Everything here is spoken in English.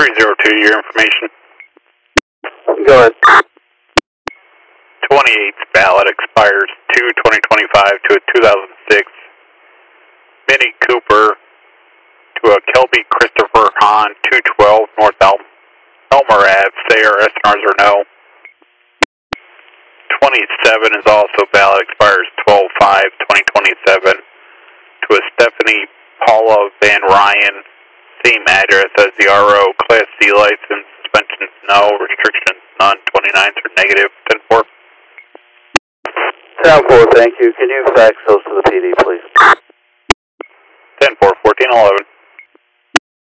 302, your information. Go ahead. 28th ballot expires 2/2025 to a 2006 Mini Cooper to a Kelby Christopher Hahn 212 North Elmer Ave. Say our SNRs are no. 27 is also valid, expires 12/5/2027 to a Stephanie Paula Van Ryan, same address as the RO, Class C license, suspensions no, restrictions none, 29s are negative, 10-4. 10-4, thank you. Can you fax those to the PD, please? 10-4, 1411.